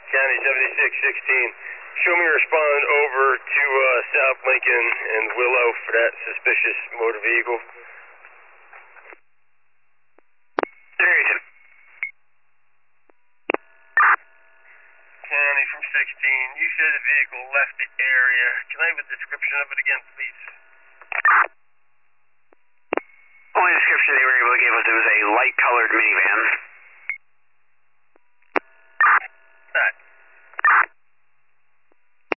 County 7616. Show me respond over to South Lincoln and Willow for that suspicious motor vehicle. There you go. County from 16. You said the vehicle left the area. Can I have a description of it again, please? Only description they were able to give us, it was a light-colored minivan.